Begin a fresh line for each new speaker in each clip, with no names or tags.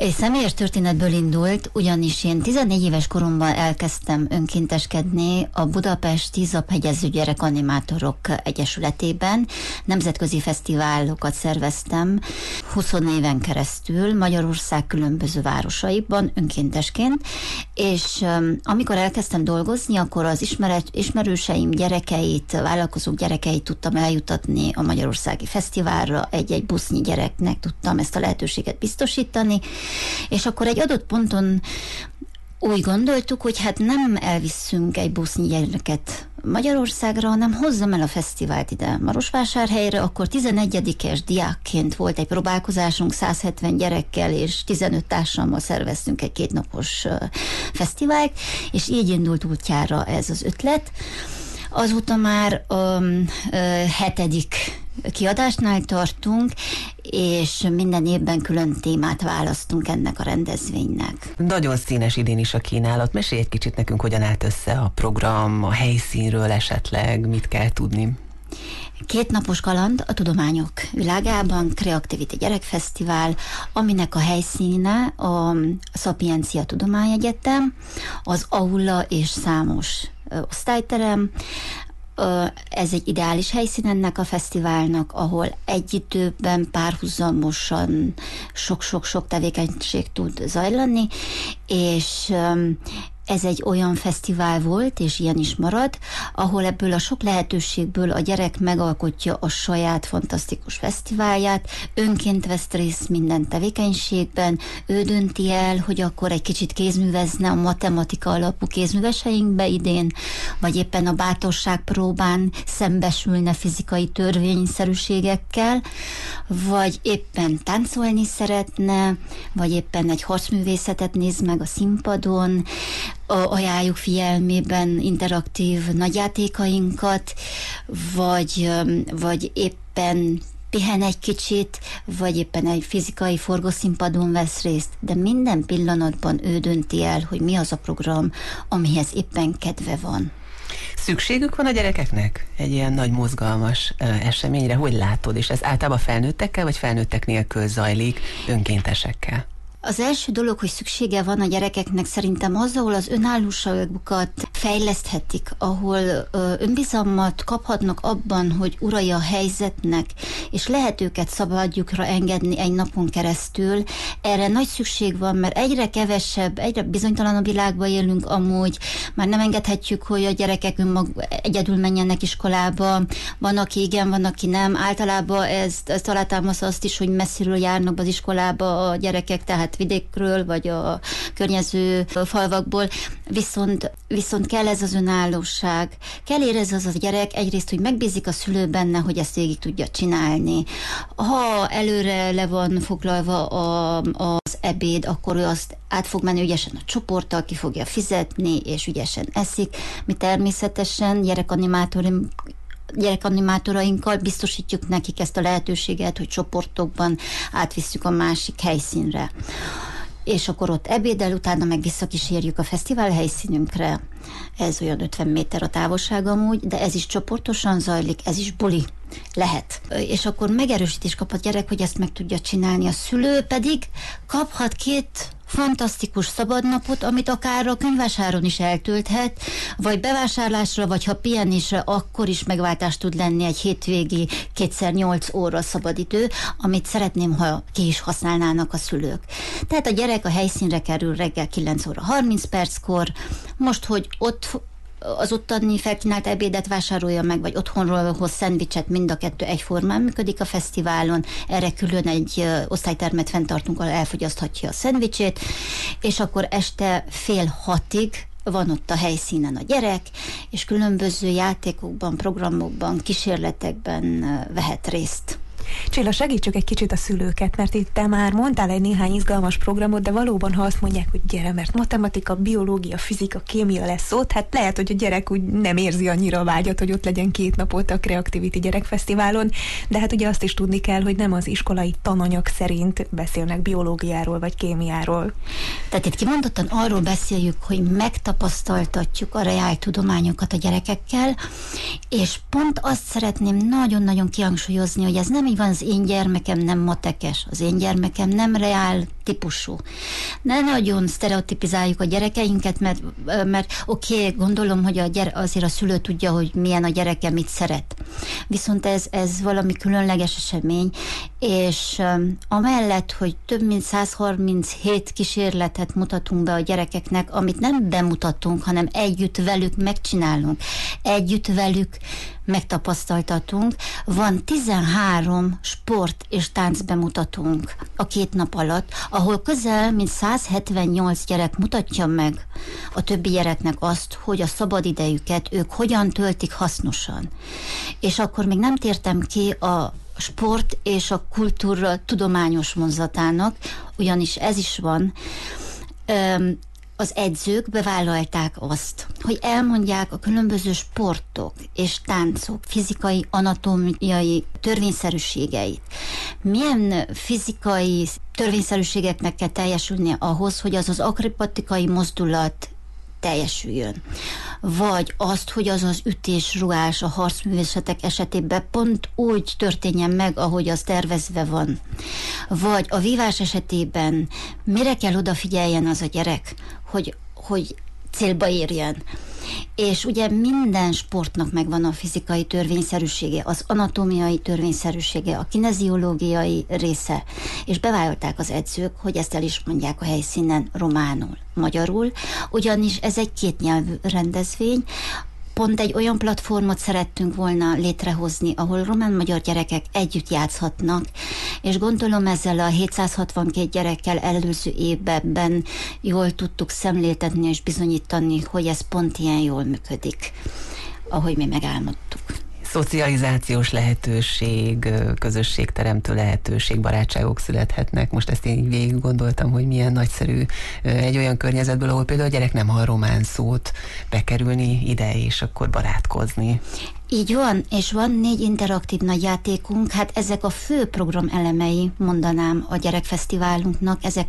Egy személyes történetből indult, ugyanis én 14 éves koromban elkezdtem önkénteskedni a Budapesti Zabhegyező Gyerekanimátorok Egyesületében. Nemzetközi fesztiválokat szerveztem 20 éven keresztül Magyarország különböző városaiban önkéntesként, és amikor elkezdtem dolgozni, akkor az ismerőseim gyerekeit, vállalkozók gyerekeit tudtam eljutatni a magyarországi fesztiválra, egy-egy busznyi gyereknek tudtam ezt a lehetőséget biztosítani, és akkor egy adott ponton úgy gondoltuk, hogy hát nem elviszünk egy busznyi gyereket Magyarországra, hanem hozzam el a fesztivált ide Marosvásárhelyre. Akkor 11-es diákként volt egy próbálkozásunk, 170 gyerekkel és 15 társammal szerveztünk egy 2 napos fesztivált, és így indult útjára ez az ötlet. Azóta már a 7. kiadásnál tartunk, és minden évben külön témát választunk ennek a rendezvénynek.
Nagyon színes idén is a kínálat. Mesélj egy kicsit nekünk, hogyan állt össze a program, a helyszínről esetleg, mit kell tudni?
2 napos kaland a tudományok világában, Creativity Gyerekfesztivál, aminek a helyszíne a Szapiencia Tudományegyetem, az aula és számos osztályterem. Ez egy ideális helyszín ennek a fesztiválnak, ahol egy időben párhuzamosan sok-sok tevékenység tud zajlani, és ez egy olyan fesztivál volt, és ilyen is marad, ahol ebből a sok lehetőségből a gyerek megalkotja a saját fantasztikus fesztiválját, önként vesz részt minden tevékenységben, ő dönti el, hogy akkor egy kicsit kézművezne a matematika alapú kézműveseinkbe idén, vagy éppen a bátorság próbán szembesülne fizikai törvényszerűségekkel, vagy éppen táncolni szeretne, vagy éppen egy harcművészetet néz meg a színpadon, ajánljuk figyelmében interaktív nagyjátékainkat, vagy éppen pihen egy kicsit, vagy éppen egy fizikai forgószínpadon vesz részt, de minden pillanatban ő dönti el, hogy mi az a program, amihez éppen kedve van.
Szükségük van a gyerekeknek egy ilyen nagy mozgalmas eseményre? Hogy látod? És ez általában felnőttekkel, vagy felnőttek nélkül zajlik, önkéntesekkel?
Az első dolog, hogy szüksége van a gyerekeknek szerintem az, ahol az önállóságukat fejleszthetik, ahol önbizalmat kaphatnak abban, hogy urai a helyzetnek, és lehet őket szabadjukra engedni egy napon keresztül. Erre nagy szükség van, mert egyre kevesebb, egyre bizonytalanabb világban élünk amúgy, már nem engedhetjük, hogy a gyerekek egyedül menjenek iskolába, van, aki igen, van, aki nem. Általában ez alátámasz azt is, hogy messziről járnak az iskolába a gyerekek, tehát vidékről, vagy a környező falvakból, viszont kell ez az önállóság. Kell érez az a gyerek egyrészt, hogy megbízik a szülő benne, hogy ezt végig tudja csinálni. Ha előre le van foglalva az ebéd, akkor ő azt át fog menni ügyesen a csoporttal, ki fogja fizetni, és ügyesen eszik. Mi természetesen gyerekanimátorainkkal biztosítjuk nekik ezt a lehetőséget, hogy csoportokban átvisszük a másik helyszínre. És akkor ott ebéddel, utána meg visszakísérjük a fesztivál helyszínünkre. Ez olyan 50 méter a távolság amúgy, de ez is csoportosan zajlik, ez is buli lehet. És akkor megerősítés kap a gyerek, hogy ezt meg tudja csinálni. A szülő pedig kaphat 2 fantasztikus szabadnapot, amit akár a könyvvásáron is eltölthet, vagy bevásárlásra, vagy ha pihenésre, akkor is megváltás tud lenni egy hétvégi 2x8 óra szabadidő, amit szeretném, ha ki is használnának a szülők. Tehát a gyerek a helyszínre kerül reggel 9 óra 30 perckor, most, hogy ott az ottani felkínált ebédet vásárolja meg, vagy otthonról hoz szendvicset, mind a 2 egyformán működik a fesztiválon. Erre külön egy osztálytermet fenntartunk, ahol elfogyaszthatja a szendvicsét, és akkor este 5:30 van ott a helyszínen a gyerek, és különböző játékokban, programokban, kísérletekben vehet részt.
Csilla, segítsük egy kicsit a szülőket, mert itt te már mondtál egy néhány izgalmas programot, de valóban, ha azt mondják, hogy gyere, mert matematika, biológia, fizika, kémia lesz ott, hát lehet, hogy a gyerek úgy nem érzi annyira a vágyat, hogy ott legyen 2 napot a Creativity Gyerekfesztiválon, de hát ugye azt is tudni kell, hogy nem az iskolai tananyag szerint beszélnek biológiáról vagy kémiáról.
Tehát itt kimondottan arról beszéljük, hogy megtapasztaltatjuk a reál tudományokat a gyerekekkel, és pont azt szeretném nagyon-nagyon kihangsúlyozni, hogy ez nem így van, az én gyermekem nem matekes, az én gyermekem nem reál típusú. Ne nagyon sztereotipizáljuk a gyerekeinket, mert oké, gondolom, hogy azért a szülő tudja, hogy milyen a gyereke, mit szeret. Viszont ez valami különleges esemény, és amellett, hogy több mint 137 kísérletet mutatunk be a gyerekeknek, amit nem bemutatunk, hanem együtt velük megcsinálunk, együtt velük megtapasztaltatunk. Van 13 sport és tánc bemutatunk a 2 nap alatt, ahol közel mint 178 gyerek mutatja meg a többi gyereknek azt, hogy a szabadidejüket ők hogyan töltik hasznosan. És akkor még nem tértem ki a sport és a kultúra tudományos vonzatának, ugyanis ez is van. Az edzők bevállalták azt, hogy elmondják a különböző sportok és táncok fizikai, anatómiai törvényszerűségeit. Milyen fizikai törvényszerűségeknek kell teljesülnie ahhoz, hogy az akrobatikai mozdulat teljesüljön. Vagy azt, hogy az ütés, rugás a harcművészetek esetében pont úgy történjen meg, ahogy az tervezve van. Vagy a vívás esetében mire kell odafigyeljen az a gyerek, hogy célba érjen. És ugye minden sportnak megvan a fizikai törvényszerűsége, az anatómiai törvényszerűsége, a kineziológiai része, és bevállalták az edzők, hogy ezt el is mondják a helyszínen románul, magyarul, ugyanis ez egy kétnyelvű rendezvény. Pont egy olyan platformot szerettünk volna létrehozni, ahol román-magyar gyerekek együtt játszhatnak, és gondolom ezzel a 762 gyerekkel előző évben jól tudtuk szemléltetni és bizonyítani, hogy ez pont ilyen jól működik, ahogy mi megálmodtuk.
Szocializációs lehetőség, közösségteremtő lehetőség, barátságok születhetnek. Most ezt én így végig gondoltam, hogy milyen nagyszerű egy olyan környezetből, ahol például a gyerek nem hall román szót, bekerülni ide és akkor barátkozni.
Így van, és van 4 interaktív nagyjátékunk, hát ezek a fő program elemei, mondanám, a gyerekfesztiválunknak, ezek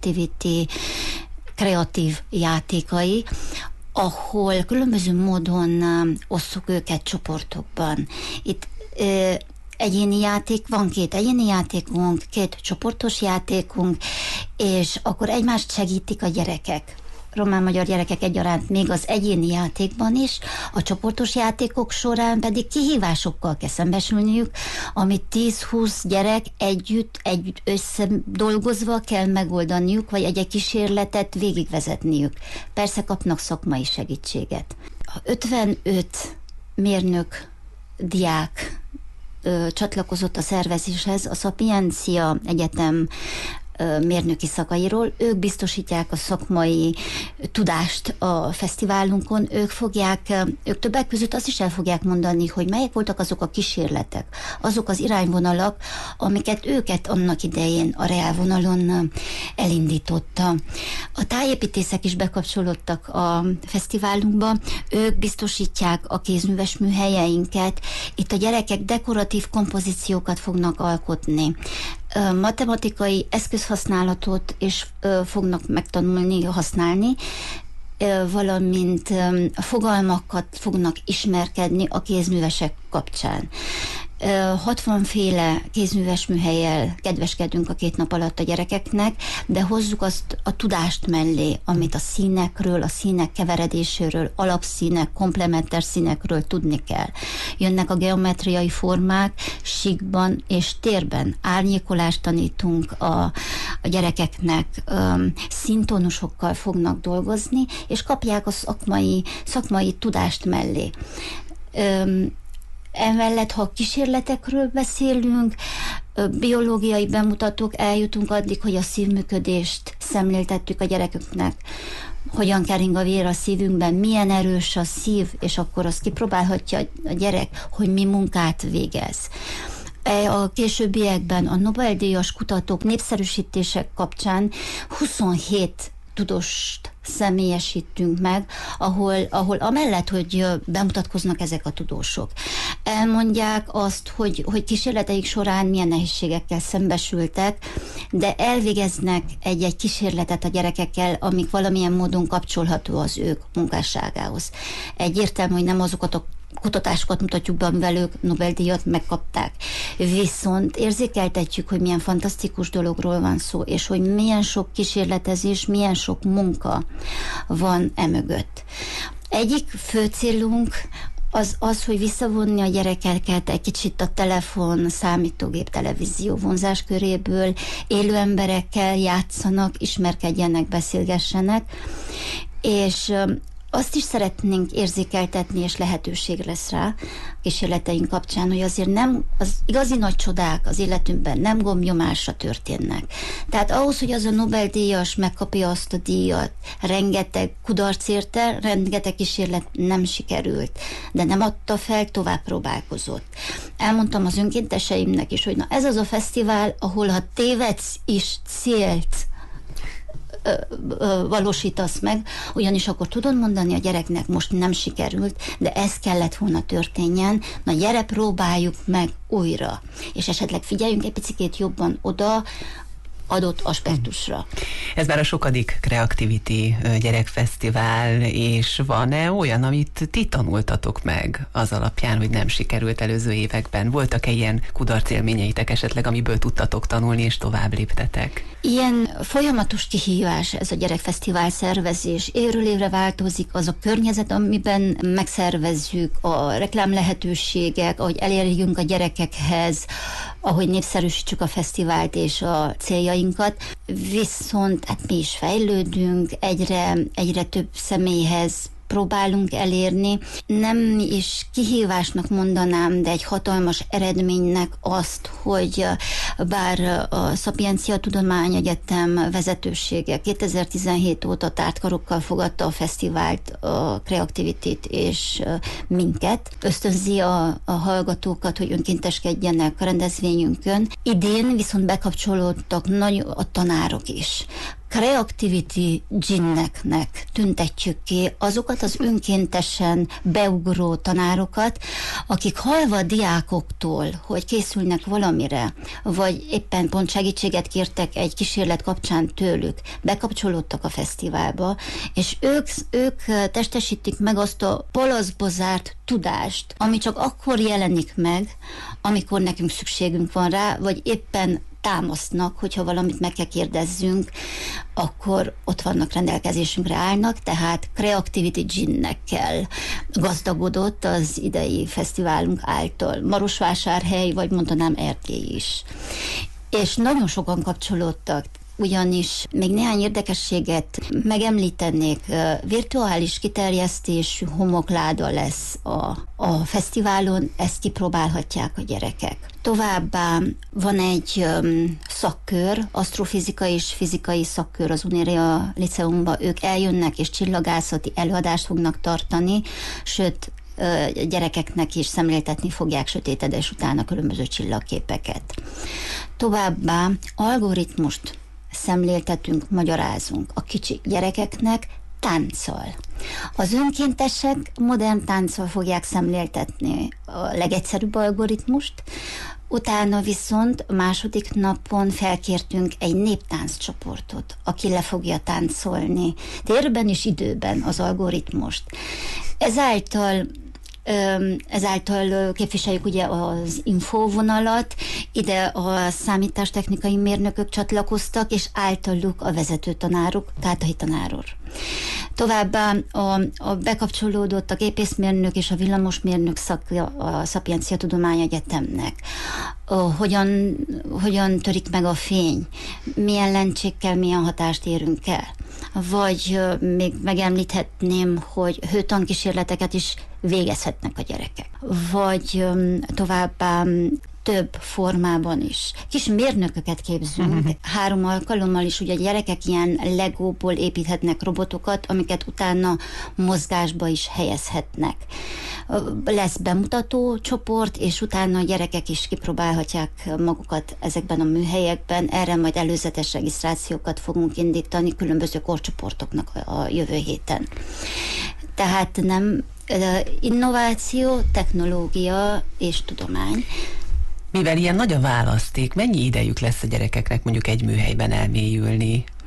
kreatív játékai, ahol különböző módon osszuk őket csoportokban. Itt egyéni játék, van 2 egyéni játékunk, 2 csoportos játékunk, és akkor egymást segítik a gyerekek. Román-magyar gyerekek egyaránt még az egyéni játékban is, a csoportos játékok során pedig kihívásokkal kell szembesülniük, amit 10-20 gyerek együtt összedolgozva kell megoldaniuk, vagy egy kísérletet végigvezetniük. Persze kapnak szakmai segítséget. 55 mérnök, diák csatlakozott a szervezéshez, a Szapiencia Egyetem mérnöki szakairól, ők biztosítják a szakmai tudást a fesztiválunkon, ők többek között azt is el fogják mondani, hogy melyek voltak azok a kísérletek, azok az irányvonalak, amiket őket annak idején a reálvonalon elindította. A tájépítészek is bekapcsolódtak a fesztiválunkba, ők biztosítják a kézműves műhelyeinket, itt a gyerekek dekoratív kompozíciókat fognak alkotni, matematikai eszközhasználatot is fognak megtanulni, használni, valamint fogalmakat fognak ismerkedni a kézművesek kapcsán. 60 féle kézműves műhellyel kedveskedünk a 2 nap alatt a gyerekeknek, de hozzuk azt a tudást mellé, amit a színekről, a színek keveredéséről, alapszínek, komplementer színekről tudni kell. Jönnek a geometriai formák, síkban és térben. Árnyékolást tanítunk a gyerekeknek, színtónusokkal fognak dolgozni, és kapják a szakmai tudást mellé. Emellett, ha kísérletekről beszélünk, biológiai bemutatók, eljutunk addig, hogy a szívműködést szemléltettük a gyerekeknek, hogyan kering a vér a szívünkben, milyen erős a szív, és akkor azt kipróbálhatja a gyerek, hogy mi munkát végez. A későbbiekben a Nobel-díjas kutatók népszerűsítések kapcsán 27 tudóst személyesítünk meg, ahol amellett, hogy bemutatkoznak ezek a tudósok, elmondják azt, hogy kísérleteik során milyen nehézségekkel szembesültek, de elvégeznek egy kísérletet a gyerekekkel, amik valamilyen módon kapcsolható az ők munkásságához. Egyértelmű, hogy nem azokat a kutatásokat mutatjuk be, amivel ők Nobel-díjat megkapták. Viszont érzékeltetjük, hogy milyen fantasztikus dologról van szó, és hogy milyen sok kísérletezés, milyen sok munka van emögött. Egyik fő célunk az, hogy visszavonni a gyerekeket egy kicsit a telefon, számítógép, televízió vonzás köréből, élő emberekkel játszanak, ismerkedjenek, beszélgessenek, és azt is szeretnénk érzékeltetni, és lehetőség lesz rá a kísérleteink kapcsán, hogy azért nem, az igazi nagy csodák az életünkben nem gombnyomásra történnek. Tehát ahhoz, hogy az a Nobel-díjas megkapja azt a díjat, rengeteg kudarc érte, rengeteg kísérlet nem sikerült, de nem adta fel, tovább próbálkozott. Elmondtam az önkénteseimnek is, hogy na ez az a fesztivál, ahol ha tévedsz is célt valósítasz meg, ugyanis akkor tudod mondani a gyereknek, most nem sikerült, de ez kellett volna történjen, na gyere, próbáljuk meg újra, és esetleg figyeljünk egy picit jobban oda adott aspektusra.
Ez már a sokadik Creativity gyerekfesztivál, és van-e olyan, amit ti tanultatok meg az alapján, hogy nem sikerült előző években? Voltak-e ilyen kudarcélményeitek esetleg, amiből tudtatok tanulni, és tovább léptetek?
Ilyen folyamatos kihívás ez a gyerekfesztivál szervezés. Évről évre változik az a környezet, amiben megszervezzük, a reklám lehetőségek, ahogy elérjünk a gyerekekhez, ahogy népszerűsítsük a fesztivált és a céljainkat. Viszont hát mi is fejlődünk, egyre több személyhez próbálunk elérni. Nem is kihívásnak mondanám, de egy hatalmas eredménynek azt, hogy bár a Szapiencia Tudományegyetem vezetősége 2017 óta tártkarokkal fogadta a fesztivált, a Creativity-t és minket, ösztönzi a hallgatókat, hogy önkénteskedjenek a rendezvényünkön. Idén viszont bekapcsolódtak a tanárok is. Creativity gineknek tüntetjük ki azokat az önkéntesen beugró tanárokat, akik halva a diákoktól, hogy készülnek valamire, vagy éppen pont segítséget kértek egy kísérlet kapcsán tőlük, bekapcsolódtak a fesztiválba, és ők testesítik meg azt a palaszba zárt tudást, ami csak akkor jelenik meg, amikor nekünk szükségünk van rá, vagy éppen támasznak, hogyha valamit meg kell kérdezzünk, akkor ott vannak, rendelkezésünkre állnak, tehát Creativity Ginekkel gazdagodott az idei fesztiválunk által. Marosvásárhely, vagy mondanám Erdély is. És nagyon sokan kapcsolódtak, ugyanis még néhány érdekességet megemlítenék. Virtuális kiterjesztésű homokláda lesz a fesztiválon, ezt kipróbálhatják a gyerekek. Továbbá van egy szakkör, asztrofizika és fizikai szakkör az Unieria Liceumban. Ők eljönnek és csillagászati előadást fognak tartani, sőt, gyerekeknek is szemléltetni fogják sötétedés után a különböző csillagképeket. Továbbá algoritmust szemléltetünk, magyarázunk a kicsi gyerekeknek tánccal. Az önkéntesek modern tánccal fogják szemléltetni a legegyszerűbb algoritmust, utána viszont a második napon felkértünk egy néptánccsoportot, aki le fogja táncolni térben és időben az algoritmust. Ezáltal képviseljük ugye az infóvonalat, ide a számítástechnikai mérnökök csatlakoztak, és általuk a vezetőtanárok, Kátai tanár úr. Továbbá a bekapcsolódott a gépészmérnök és a villamosmérnök szakja a Szapiencia Tudományegyetemnek. Hogyan törik meg a fény, milyen lencsékkel milyen hatást érünk el. Vagy még megemlíthetném, hogy hőtankísérleteket is végezhetnek a gyerekek. Vagy továbbá több formában is. Kis mérnököket képzünk. 3 alkalommal is ugye a gyerekek ilyen legóból építhetnek robotokat, amiket utána mozgásba is helyezhetnek. Lesz bemutató csoport, és utána a gyerekek is kipróbálhatják magukat ezekben a műhelyekben. Erre majd előzetes regisztrációkat fogunk indítani különböző korcsoportoknak a jövő héten. Tehát nem innováció, technológia és tudomány.
Mivel ilyen nagy a választék, mennyi idejük lesz a gyerekeknek mondjuk egy műhelyben elmélyülni?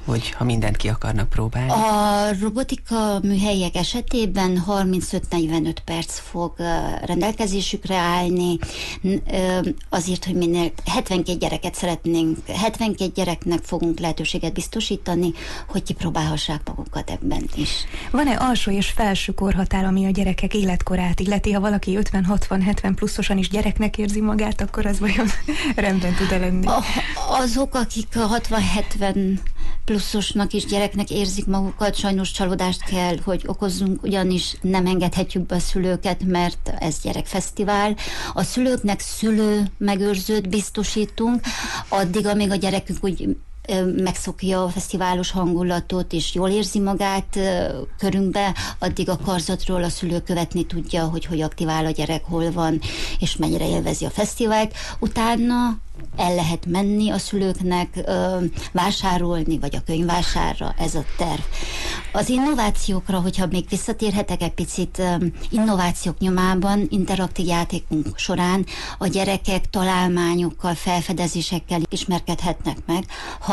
hogy ha mindent ki akarnak próbálni?
A robotika műhelyek esetében 35-45 perc fog rendelkezésükre állni, azért, hogy minél 72 gyereket szeretnénk, 72 gyereknek fogunk lehetőséget biztosítani, hogy kipróbálhassák magukat ebben is.
Van-e alsó és felső korhatár, ami a gyerekek életkorát illeti? Ha valaki 50-60-70 pluszosan is gyereknek érzi magát, akkor az vajon rendben tud lenni?
Azok, akik 60-70 pluszosnak is gyereknek érzik magukat, sajnos csalódást kell, hogy okozzunk, ugyanis nem engedhetjük be a szülőket, mert ez gyerekfesztivál. A szülőknek szülő megőrzőt biztosítunk, addig, amíg a gyerekünk úgy megszokja a fesztiválos hangulatot, és jól érzi magát körünkbe, addig a karzatról a szülő követni tudja, hogy aktivál a gyerek, hol van, és mennyire élvezi a fesztivált. Utána el lehet menni a szülőknek vásárolni, vagy a könyvvásárra, ez a terv. Az innovációkra, hogyha még visszatérhetek egy picit, innovációk nyomában, interaktív játékunk során a gyerekek találmányokkal, felfedezésekkel ismerkedhetnek meg,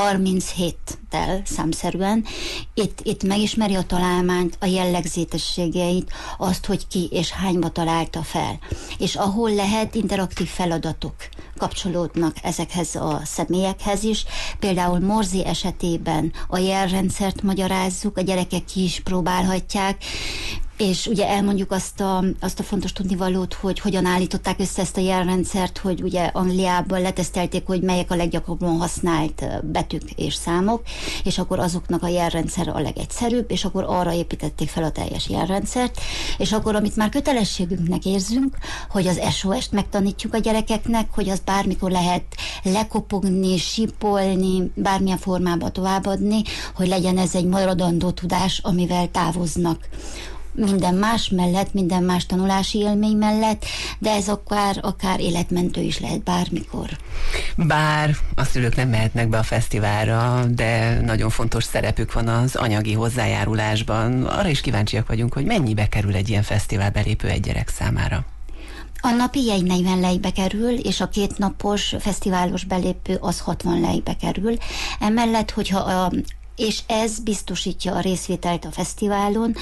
37-tel számszerűen. Itt megismeri a találmányt, a jellegzetességeit, azt, hogy ki és hányba találta fel. És ahol lehet, interaktív feladatok kapcsolódnak ezekhez a személyekhez is. Például Morzi esetében a jelrendszert magyarázzuk, a gyerekek ki is próbálhatják, és ugye elmondjuk azt a fontos tudnivalót, hogy hogyan állították össze ezt a jelrendszert, hogy ugye Angliában letesztelték, hogy melyek a leggyakrabban használt betűk és számok, és akkor azoknak a jelrendszer a legegyszerűbb, és akkor arra építették fel a teljes jelrendszert, és akkor, amit már kötelességünknek érzünk, hogy az SOS-t megtanítjuk a gyerekeknek, hogy az bármikor lehet lekopogni, sípolni, bármilyen formában továbbadni, hogy legyen ez egy maradandó tudás, amivel távoznak minden más mellett, minden más tanulási élmény mellett, de ez akár életmentő is lehet bármikor.
Bár a szülők nem mehetnek be a fesztiválra, de nagyon fontos szerepük van az anyagi hozzájárulásban. Arra is kíváncsiak vagyunk, hogy mennyibe kerül egy ilyen fesztivál belépő egy gyerek számára.
A napi jegy 40 lejbe kerül, és a 2 napos fesztiválos belépő az 60 lejbe kerül. Emellett, és ez biztosítja a részvételt a fesztiválon,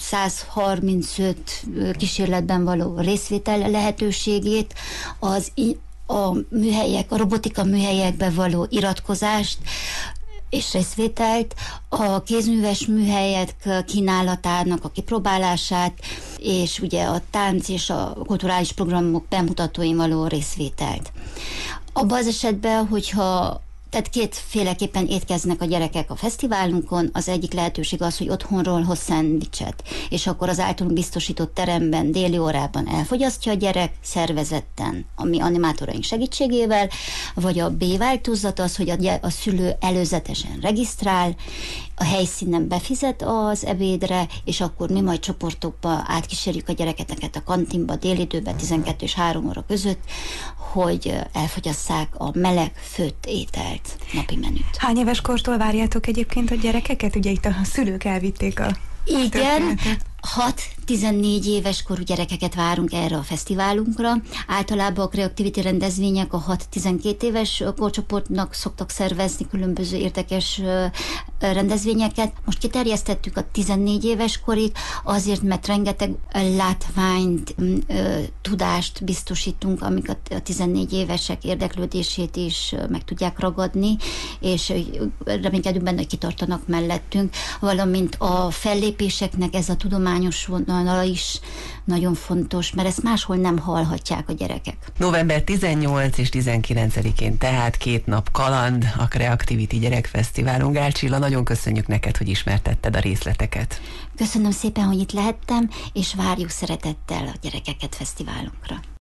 135 kísérletben való részvétel lehetőségét, a robotika műhelyekben való iratkozást és részvételt, a kézműves műhelyek kínálatának a kipróbálását, és ugye a tánc és a kulturális programok bemutatóin való részvételt. Abban az esetben, tehát 2 féleképpen étkeznek a gyerekek a fesztiválunkon. Az egyik lehetőség az, hogy otthonról hoz szendvicset, és akkor az általunk biztosított teremben, déli órában elfogyasztja a gyerek szervezetten, ami animátoraink segítségével, vagy a B változat az, hogy a szülő előzetesen regisztrál, a helyszínen befizet az ebédre, és akkor mi majd csoportokba átkísérjük a gyerekeket a kantinba délidőben 12 és 3 óra között, hogy elfogyasszák a meleg főtt ételt, napi menüt.
Hány éves kortól várjátok egyébként a gyerekeket? Ugye itt a szülők elvitték a...
Igen, 6-14 éves korú gyerekeket várunk erre a fesztiválunkra. Általában a kreativity rendezvények a 6-12 éves korcsoportnak szoktak szervezni különböző érdekes rendezvényeket. Most kiterjesztettük a 14 éves korig, azért, mert rengeteg látványt, tudást biztosítunk, amik a 14 évesek érdeklődését is meg tudják ragadni, és reménykedünk benne, hogy kitartanak mellettünk, valamint a fellépéseknek ez a tudományos vonala is nagyon fontos, mert ezt máshol nem hallhatják a gyerekek.
November 18 és 19-én tehát 2 nap kaland a Creativity Gyerekfesztiválon. Gál Csilla, nagyon köszönjük neked, hogy ismertetted a részleteket.
Köszönöm szépen, hogy itt lehettem, és várjuk szeretettel a gyerekeket fesztiválunkra.